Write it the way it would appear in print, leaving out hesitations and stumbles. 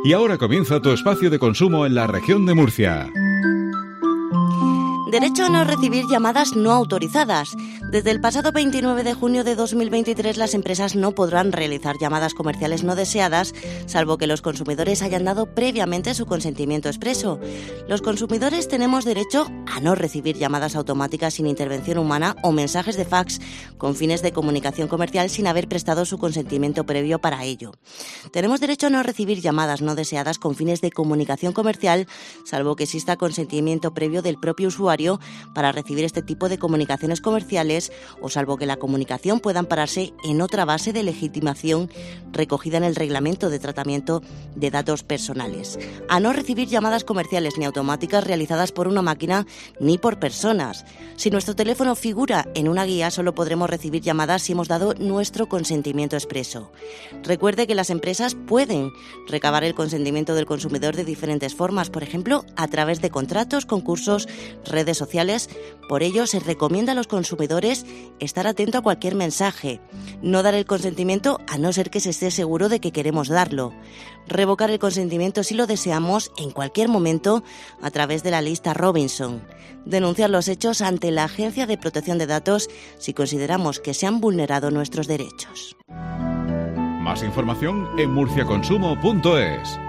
Y ahora comienza tu espacio de consumo en la región de Murcia. Derecho a no recibir llamadas no autorizadas. Desde el pasado 29 de junio de 2023, las empresas no podrán realizar llamadas comerciales no deseadas, salvo que los consumidores hayan dado previamente su consentimiento expreso. Los consumidores tenemos derecho a no recibir llamadas automáticas sin intervención humana o mensajes de fax con fines de comunicación comercial sin haber prestado su consentimiento previo para ello. Tenemos derecho a no recibir llamadas no deseadas con fines de comunicación comercial, salvo que exista consentimiento previo del propio usuario para recibir este tipo de comunicaciones comerciales o salvo que la comunicación pueda ampararse en otra base de legitimación recogida en el Reglamento de Tratamiento de Datos Personales. A no recibir llamadas comerciales ni automáticas realizadas por una máquina ni por personas. Si nuestro teléfono figura en una guía, solo podremos recibir llamadas si hemos dado nuestro consentimiento expreso. Recuerde que las empresas pueden recabar el consentimiento del consumidor de diferentes formas, por ejemplo, a través de contratos, concursos, redes sociales. Por ello, se recomienda a los consumidores estar atento a cualquier mensaje, no dar el consentimiento a no ser que se esté seguro de que queremos darlo, revocar el consentimiento si lo deseamos en cualquier momento a través de la lista Robinson, denunciar los hechos ante la Agencia de Protección de Datos si consideramos que se han vulnerado nuestros derechos. Más información en murciaconsumo.es.